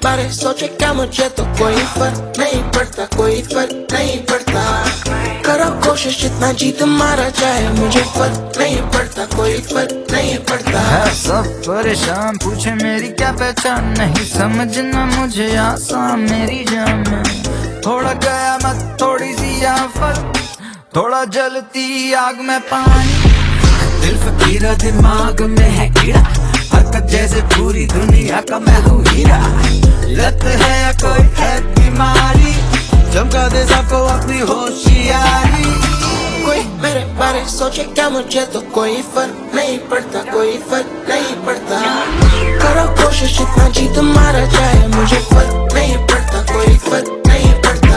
बारे सोचे क्या मुझे तो कोई फर्क नहीं पड़ता, कोई फर्क नहीं पड़ता। करो कोशिश जितना जी तुम्हारा चाहे, मुझे फर्क नहीं पड़ता, कोई फर्क नहीं पड़ता। है सब परेशान, पूछे मेरी क्या पहचान, नहीं समझना मुझे आसान मेरी जान में। थोड़ा गया मत थोड़ी सी आफत, थोड़ा जलती आग में पानी। दिल फकीरा दिमाग में है कीड़ा, हरकत जैसे पूरी दुनिया का मैं हूँ हीरा। लत है या कोई है बीमारी, चमका दे सबको अपनी होशियारी। कोई मेरे बारे सोचे क्या मुझे तो कोई फर्क नहीं पड़ता, कोई फर्क नहीं पड़ता। करो कोशिश जितना जी तुम्हारा चाहे, मुझे फर्क नहीं पड़ता, कोई फर्क नहीं पड़ता।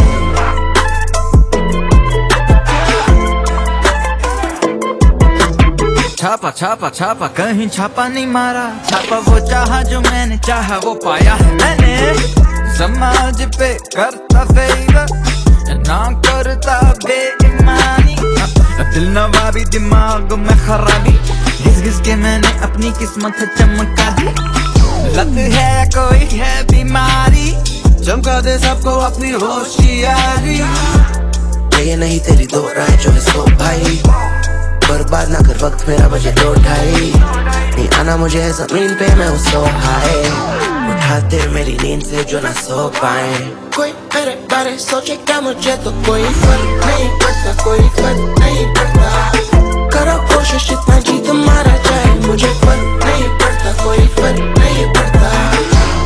छापा छापा छापा कहीं छापा नहीं मारा, छापा वो चाहा जो मैंने चाहा वो पाया है मैंने। समाज पे करता फेवर ना करता बेईमानी, दिल नवाबी दिमाग में खराबी, घिस घिस के मैंने अपनी किस्मत चमका दी। लत है कोई है बीमारी, चमका दे सबको अपनी होशियारी। ये नहीं तेरी दो राय जो है सो भाई, बर्बाद ना कर वक्त मेरा बजे 2:30। नहीं आना मुझे है जमीन पे मैं हूँ सो हाय, उठाते मेरी नींद से जो ना सो पाए। कोई मेरे बारे सोचे क्या मुझे तो कोई फर्क नहीं पड़ता, कोई फर्क नहीं पड़ता। करो कोशिश जितना जी तुम्हारा चाहे, मुझे फर्क नहीं पड़ता, कोई फर्क नहीं पड़ता।